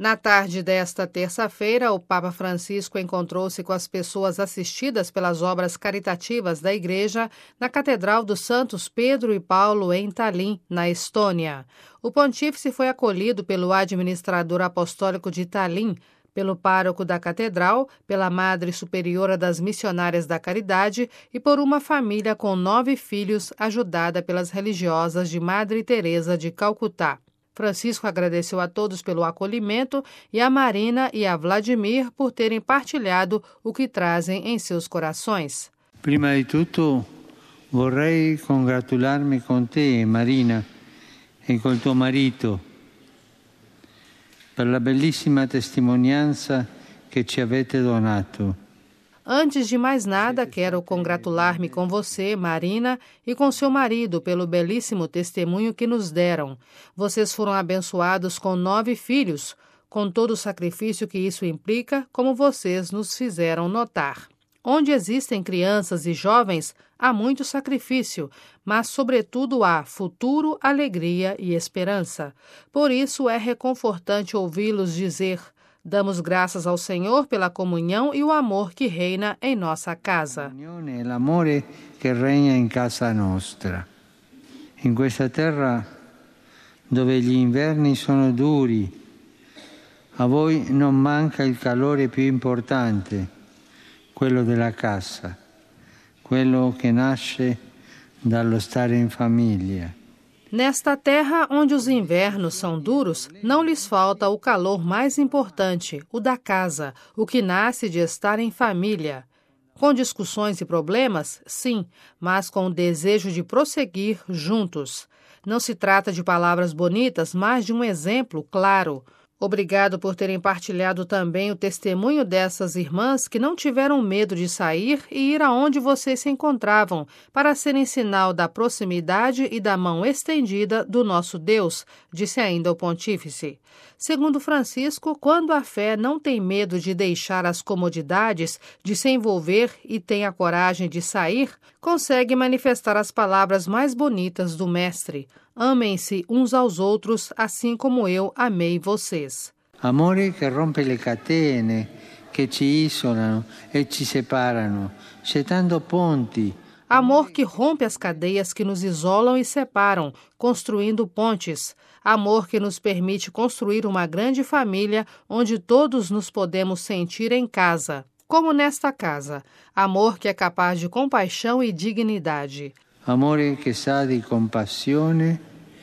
Na tarde desta terça-feira, o Papa Francisco encontrou-se com as pessoas assistidas pelas obras caritativas da Igreja na Catedral dos Santos Pedro e Paulo, em Tallinn, na Estônia. O pontífice foi acolhido pelo administrador apostólico de Tallinn, pelo pároco da catedral, pela Madre Superiora das Missionárias da Caridade e por uma família com 9 filhos, ajudada pelas religiosas de Madre Teresa de Calcutá. Francisco agradeceu a todos pelo acolhimento e a Marina e a Vladimir por terem partilhado o que trazem em seus corações. Prima di tutto vorrei congratularmi con te, Marina, e col tuo marito, per la bellissima testimonianza che ci avete donato. Antes de mais nada, quero congratular-me com você, Marina, e com seu marido pelo belíssimo testemunho que nos deram. Vocês foram abençoados com 9 filhos, com todo o sacrifício que isso implica, como vocês nos fizeram notar. Onde existem crianças e jovens, há muito sacrifício, mas, sobretudo, há futuro, alegria e esperança. Por isso, é reconfortante ouvi-los dizer: damos graças ao Senhor pela comunhão e o amor que reina em nossa casa. E l'amore che regna in casa nostra. In questa terra dove gli inverni sono duri, a voi non manca il calore più importante, quello della casa, quello che nasce dallo stare in famiglia. Nesta terra, onde os invernos são duros, não lhes falta o calor mais importante, o da casa, o que nasce de estar em família. Com discussões e problemas, sim, mas com o desejo de prosseguir juntos. Não se trata de palavras bonitas, mas de um exemplo claro. Obrigado por terem partilhado também o testemunho dessas irmãs que não tiveram medo de sair e ir aonde vocês se encontravam, para serem sinal da proximidade e da mão estendida do nosso Deus, disse ainda o pontífice. Segundo Francisco, quando a fé não tem medo de deixar as comodidades, de se envolver e tem a coragem de sair, consegue manifestar as palavras mais bonitas do Mestre. Amem-se uns aos outros, assim como eu amei vocês. Amore che rompe le catene, che ci isolano e ci separano, gettando ponti. Amor que rompe as cadeias que nos isolam e separam, construindo pontes. Amor que nos permite construir uma grande família onde todos nos podemos sentir em casa, como nesta casa. Amor que é capaz de compaixão e dignidade. Amore che sa di compassione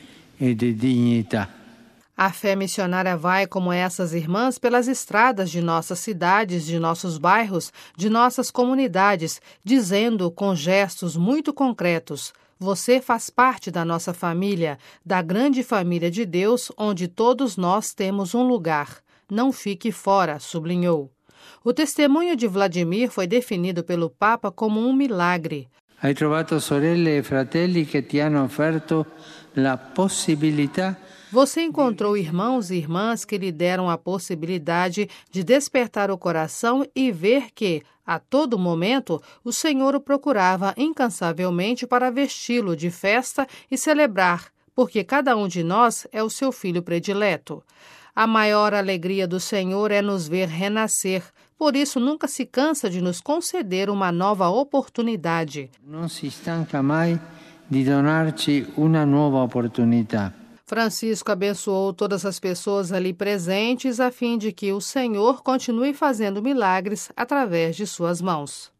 e di dignità. A fé missionária vai, como essas irmãs, pelas estradas de nossas cidades, de nossos bairros, de nossas comunidades, dizendo com gestos muito concretos: você faz parte da nossa família, da grande família de Deus, onde todos nós temos um lugar. Não fique fora, sublinhou. O testemunho de Vladimir foi definido pelo Papa como um milagre. Hai trovato sorelle e fratelli che ti hanno offerto la possibilità. Você encontrou irmãos e irmãs que lhe deram a possibilidade de despertar o coração e ver que, a todo momento, o Senhor o procurava incansavelmente para vesti-lo de festa e celebrar, porque cada um de nós é o seu filho predileto. A maior alegria do Senhor é nos ver renascer, por isso nunca se cansa de nos conceder uma nova oportunidade. Não se estanca mai di donarci una nuova opportunità. Francisco abençoou todas as pessoas ali presentes a fim de que o Senhor continue fazendo milagres através de suas mãos.